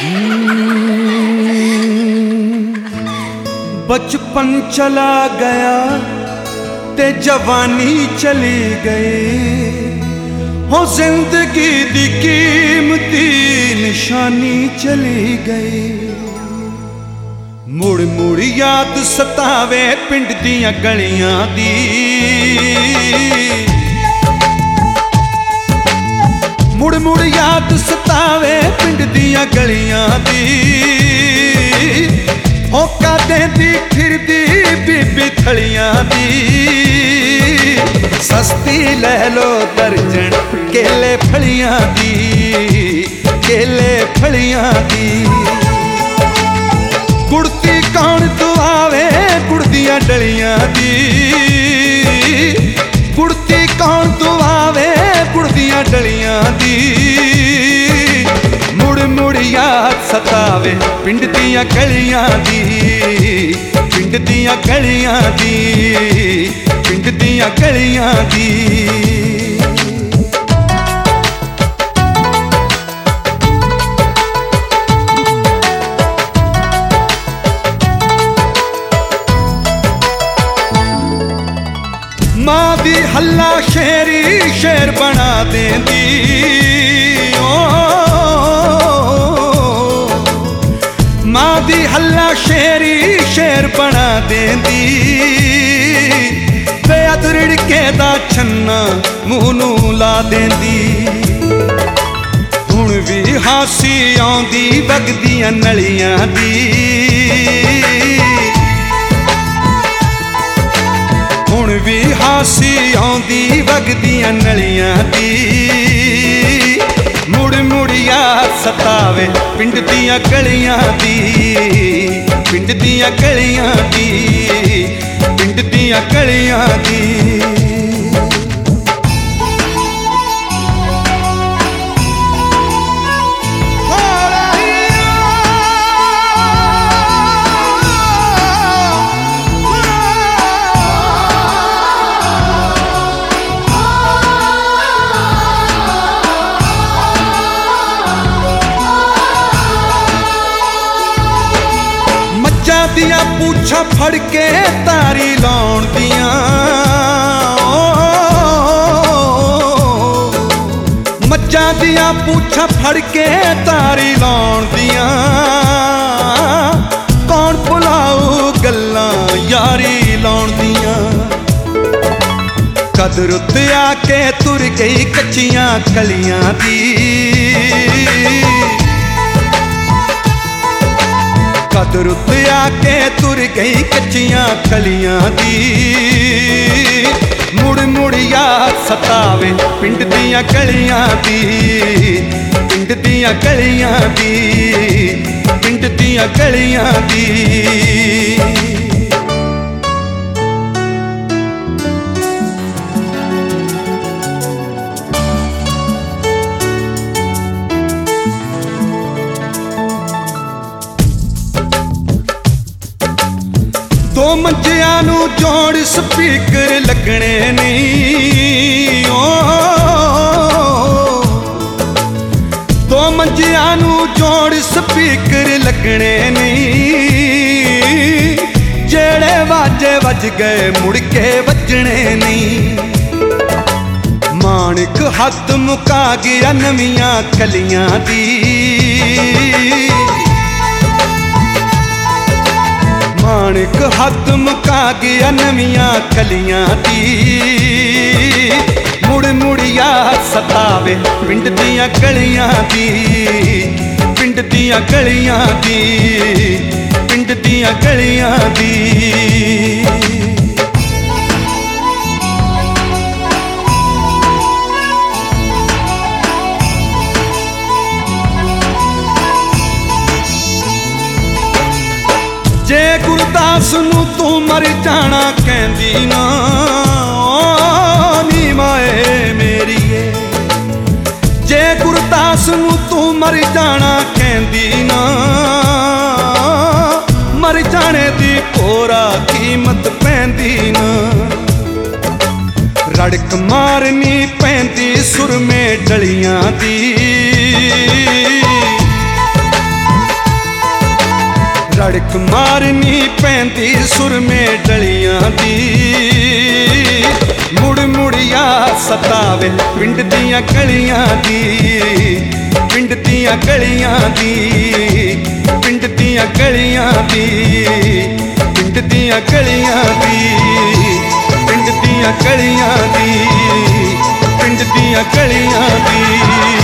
बचपन चला गया ते जवानी चली गई, हो जिंदगी दी कीमती निशानी चली गई। मुड़ मुड़ याद सतावे पिंड दियां गलियां दी, मुड़ मुड़ याद सतावे पिंड दियां गलियां दी। होका देंदी फिरदी बीबी थलियां दी, सस्ती लै लो दर्जन केले फलियां दी, केले फलियां दी। कुड़ती कौन दुआवे गुड़ दियां डलियां दी, कुड़ती कौन दुआवे गुड़ दियां डलियां दी। मुड़ मुड़ याद सतावे पिंड दियां गलियां दी, पिंड दियां गलियां दी, पिंड दियां गलियां दी। मां दी हल्ला शेरी शेर बना देंदी, मां दी हल्ला शेरी शेर बना देंदी। बेअद रिड़के दा छन्ना मूंह नूं ला देंदी। हुण भी हासी आउंदी वगदियां नलियां दी, हुण भी हासी आउंदी वगदियां नलियां दी। मुड़ मुड़ याद सतावे पिंड दियां गलियां दी, पिंड दियां गलियां दी, पिंड दियां गलियां दी। दियां पूछा फड़ के तारी लाउण दियां, मज्जां दियां पूछा फड़ के तारी लाउण दियां। कौन भुलाऊ गल्लां यारी लाउण दियां। कदर उत्ते आके तुर गई कच्चियां कलियां दी, कदर उत्ते आके तुर गई कच्चियां कलियां दी। मुड़ मुड़ याद सतावे पिंड दियां गलियां दी, पिंड दियां गलियां दी, पिंड दियां गलियां दी। दो मंजियां नूं जोड़ स्पीकर लगने नहीं, दो मंजियां नूं जोड़ स्पीकर लगने नहीं। जेड़े वाजे वज गए मुड़ के वजने नहीं। माणिक हद मुका गया नवियां कलियां दी, माणिक हद मुका गया नवियां कलियां दी। मुड़ मुड़ याद सतावे पिंड दियां गलियां दी, पिंड दियां गलियां दी, पिंड दियां गलियां दी। जे गुरदास नूं तू मर जाना कहंदी ना नी माए मेरीए। जे गुरदास नूं तू मर जाना कहंदी ना, मर जाने दी कोरा कीमत पैंदी ना। रड़क मारनी पैंदी सुर में डलियां दी, लड़क मारनी पैंदी सुरमे डलियां दी मुड़ मुड़िया सतावे पिंड दियां गलियां दी पिंड दियां गलियां दी पिंड दियां गलियां दी पिंड दियां गलियां दी पिंड दियां गलियां दी पिंड दियां गलियां दी